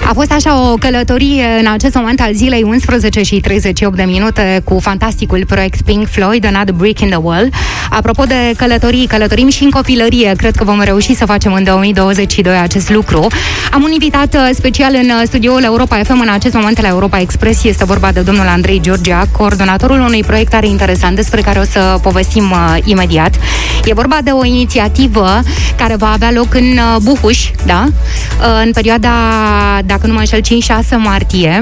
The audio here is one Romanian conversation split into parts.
A fost așa o călătorie în acest moment al zilei, 11 și 38 de minute, cu fantasticul proiect Pink Floyd, Another Brick in the Wall. Apropo de călătorim și în copilărie. Cred că vom reuși să facem în 2022 acest lucru. Am un invitat special în studioul Europa FM în acest moment la Europa Express. Este vorba de domnul Andrei Georgia, coordonatorul unui proiect tare interesant despre care o să povestim imediat. E vorba de o inițiativă care va avea loc în Buhuș, da? În perioada, dacă nu mă înșel, 5-6 martie.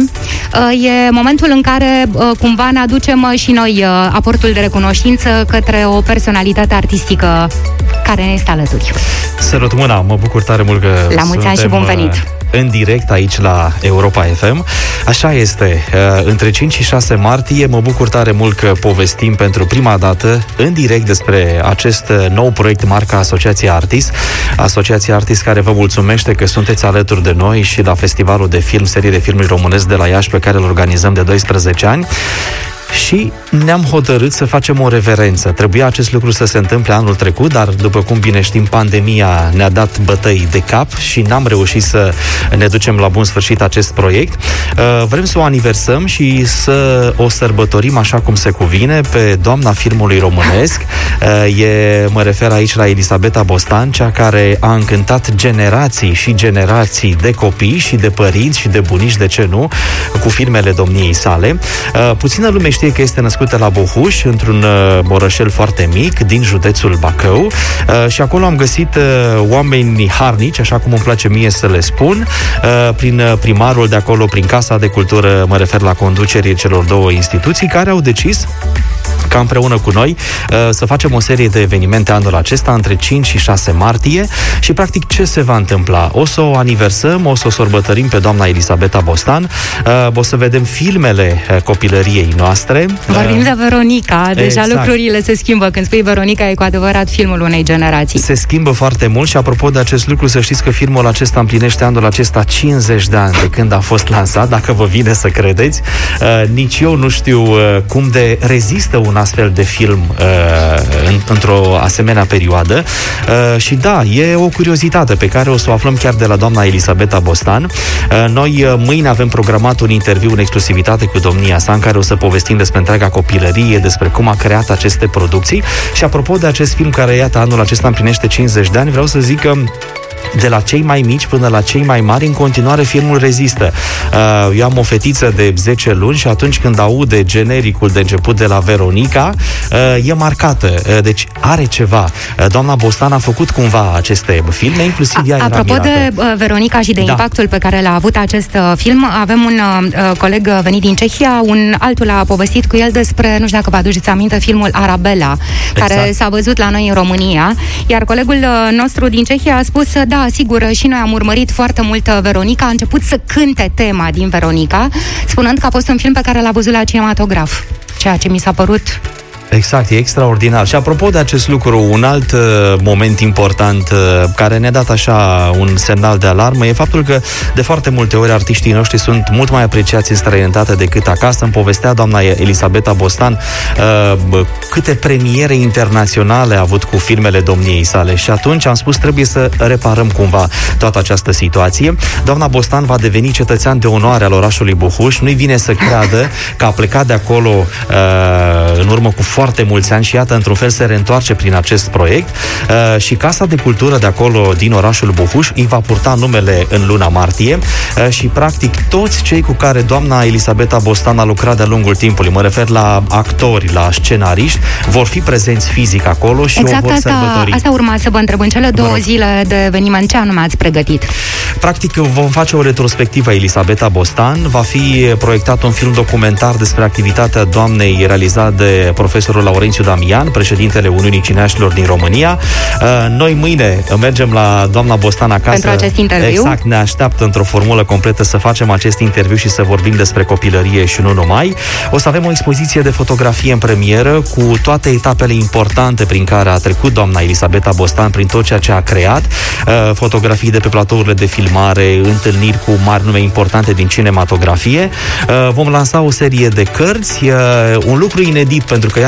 E momentul în care cumva ne aducem și noi aportul de recunoștință către o personalitate artistică care ne este alături. Sărut mâna, mă bucur tare mult că la mulți ani și bun venit! În direct aici la Europa FM. Așa este, între 5 și 6 martie mă bucur tare mult că povestim pentru prima dată în direct despre acest nou proiect marca Asociația Artis. Asociația Artis care vă mulțumește că sunteți alături de noi și la festivalul de film, serie de filmuri românesc de la Iași pe care îl organizăm de 12 ani. Și ne-am hotărât să facem o reverență. Trebuia acest lucru să se întâmple anul trecut, dar după cum bine știm, pandemia ne-a dat bătăi de cap și n-am reușit să ne ducem la bun sfârșit acest proiect. Vrem să o aniversăm și să o sărbătorim așa cum se cuvine pe doamna filmului românesc. Mă refer aici la Elisabeta Bostan, cea care a încântat generații și generații de copii și de părinți și de bunici, de ce nu, cu filmele domniei sale. Puțină lume știe că este născută la Buhuș, într-un orășel foarte mic din județul Bacău, și acolo am găsit oameni harnici, așa cum îmi place mie să le spun, prin primarul de acolo, prin Casa de Cultură, mă refer la conducerii celor două instituții, care au decis ca împreună cu noi să facem o serie de evenimente anul acesta, între 5 și 6 martie, și practic ce se va întâmpla? O să o aniversăm, o să o sărbătorim pe doamna Elisabeta Bostan, o să vedem filmele copilăriei noastre. Vorbim de Veronica, deja exact. Lucrurile se schimbă. Când spui Veronica, e cu adevărat filmul unei generații. Se schimbă foarte mult și apropo de acest lucru, să știți că filmul acesta împlinește anul acesta 50 de ani de când a fost lansat, dacă vă vine să credeți. Nici eu nu știu cum de rezistă un astfel de film într-o asemenea perioadă. Și da, e o curiozitate pe care o să o aflăm chiar de la doamna Elisabeta Bostan. Noi mâine avem programat un interviu în exclusivitate cu domnia sa, în care o să povestim despre întreaga copilărie, despre cum a creat aceste producții. Și apropo de acest film care, iată, anul acesta împlinește 50 de ani, vreau să zic că de la cei mai mici până la cei mai mari, în continuare filmul rezistă. Eu am o fetiță de 10 luni și atunci când aude genericul de început de la Veronica, e marcată. Deci are ceva. Doamna Bostan a făcut cumva aceste filme, inclusiv ea era Apropo mirată. de Veronica și de impactul pe care l-a avut acest film, avem un coleg venit din Cehia, altul a povestit cu el despre, nu știu dacă vă aduceți aminte, filmul Arabella, care s-a văzut la noi în România, iar colegul nostru din Cehia a spus, da, sigur, și noi am urmărit foarte mult Veronica, a început să cânte tema din Veronica, spunând că a fost un film pe care l-a văzut la cinematograf, ceea ce mi s-a părut... Exact, e extraordinar. Și apropo de acest lucru, un alt moment important care ne-a dat așa un semnal de alarmă e faptul că de foarte multe ori artiștii noștri sunt mult mai apreciați în străinătate decât acasă. Îmi povestea doamna Elisabeta Bostan câte premiere internaționale a avut cu filmele domniei sale și atunci am spus trebuie să reparăm cumva toată această situație. Doamna Bostan va deveni cetățean de onoare al orașului Buhuș. Nu-i vine să creadă că a plecat de acolo în urmă cu foarte mulți ani și iată, într-un fel se reîntoarce prin acest proiect și Casa de Cultură de acolo din orașul Buhuș îi va purta numele în luna martie și practic toți cei cu care doamna Elisabeta Bostan a lucrat de-a lungul timpului, mă refer la actori, la scenariști, vor fi prezenți fizic acolo și exact, o vor sărbători. Asta urma să vă întreb, în cele 2 zile de eveniment, ce anume ați pregătit? Practic vom face o retrospectivă a Elisabeta Bostan, va fi proiectat un film documentar despre activitatea doamnei realizat de profesorul Laurențiu Damian, președintele Uniunii Cineaștilor din România. Noi mâine mergem la doamna Bostan acasă. Pentru acest interviu? Exact, ne așteaptă într-o formulă completă să facem acest interviu și să vorbim despre copilărie și nu numai. O să avem o expoziție de fotografie în premieră cu toate etapele importante prin care a trecut doamna Elisabeta Bostan, prin tot ceea ce a creat, fotografii de pe platourile de filmare, întâlniri cu mari nume importante din cinematografie. Vom lansa o serie de cărți, un lucru inedit, pentru că iată,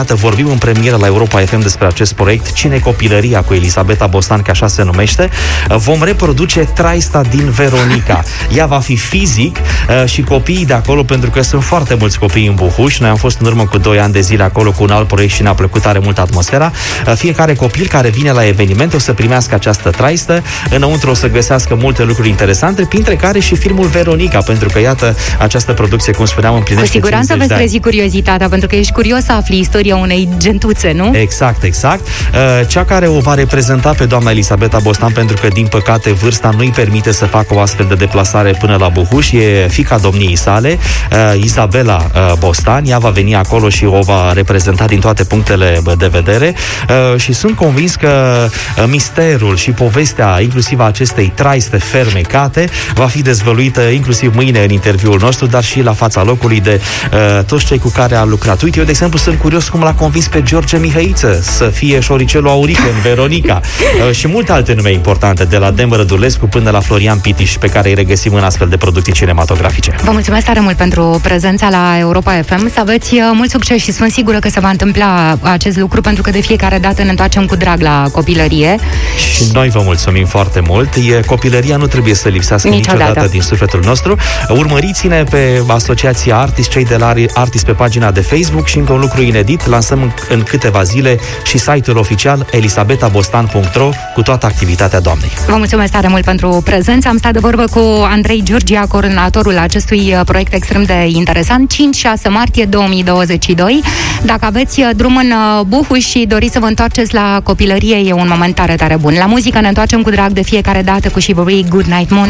iată, vorbim în premieră la Europa FM despre acest proiect, Cine copilăria, cu Elisabeta Bostan, că așa se numește. Vom reproduce traista din Veronica. Ea va fi fizic și copiii de acolo, pentru că sunt foarte mulți copii în Buhuș. Noi am fost în urmă cu 2 ani de zile acolo cu un alt proiect și ne-a plăcut tare mult atmosfera. Fiecare copil care vine la eveniment o să primească această traistă. Înăuntru o să găsească multe lucruri interesante, printre care și filmul Veronica, pentru că, iată, această producție, cum spuneam, împlinește 50 de ani. Cu siguranță veți trezi curiozitatea, pentru că ești curios să afli istoria unei gentuțe, nu? Exact. Cea care o va reprezenta pe doamna Elisabeta Bostan, pentru că, din păcate, vârsta nu îi permite să facă o astfel de deplasare până la Buhuș, e fiica domniei sale, Izabela Bostan. Ea va veni acolo și o va reprezenta din toate punctele de vedere și sunt convins că misterul și povestea, inclusiv a acestei traiste fermecate, va fi dezvăluită inclusiv mâine în interviul nostru, dar și la fața locului de toți cei cu care a lucrat. Uite, eu, de exemplu, sunt curios cum l-a convins pe George Mihăiță să fie șoricelul Aurică în Veronica și multe alte nume importante, de la Dem Rădulescu până la Florian Pitiș, pe care îi regăsim în astfel de producții cinematografice. Vă mulțumesc tare mult pentru prezența la Europa FM. Să aveți mult succes și sunt sigură că se va întâmpla acest lucru, pentru că de fiecare dată ne întoarcem cu drag la copilărie. Și noi vă mulțumim foarte mult. Copilăria nu trebuie să lipsească niciodată din sufletul nostru. Urmăriți-ne pe Asociația Artis, cei de la Artis, pe pagina de Facebook, și încă un lucru inedit, lansăm în câteva zile și site-ul oficial elisabetabostan.ro cu toată activitatea doamnei. Vă mulțumesc tare mult pentru prezență. Am stat de vorbă cu Andrei Giurgia, coordonatorul acestui proiect extrem de interesant. 5-6 martie 2022. Dacă aveți drum în Buhuș și doriți să vă întoarceți la copilărie, e un moment tare, tare bun. La muzică ne întoarcem cu drag de fiecare dată cu Shivery, Good Night Moon.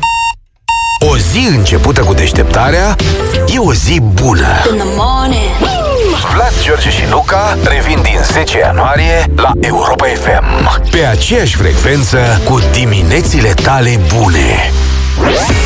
O zi începută cu deșteptarea e o zi bună. Vlad, George și Luca revin din 10 ianuarie la Europa FM, pe aceeași frecvență cu diminețile tale bune.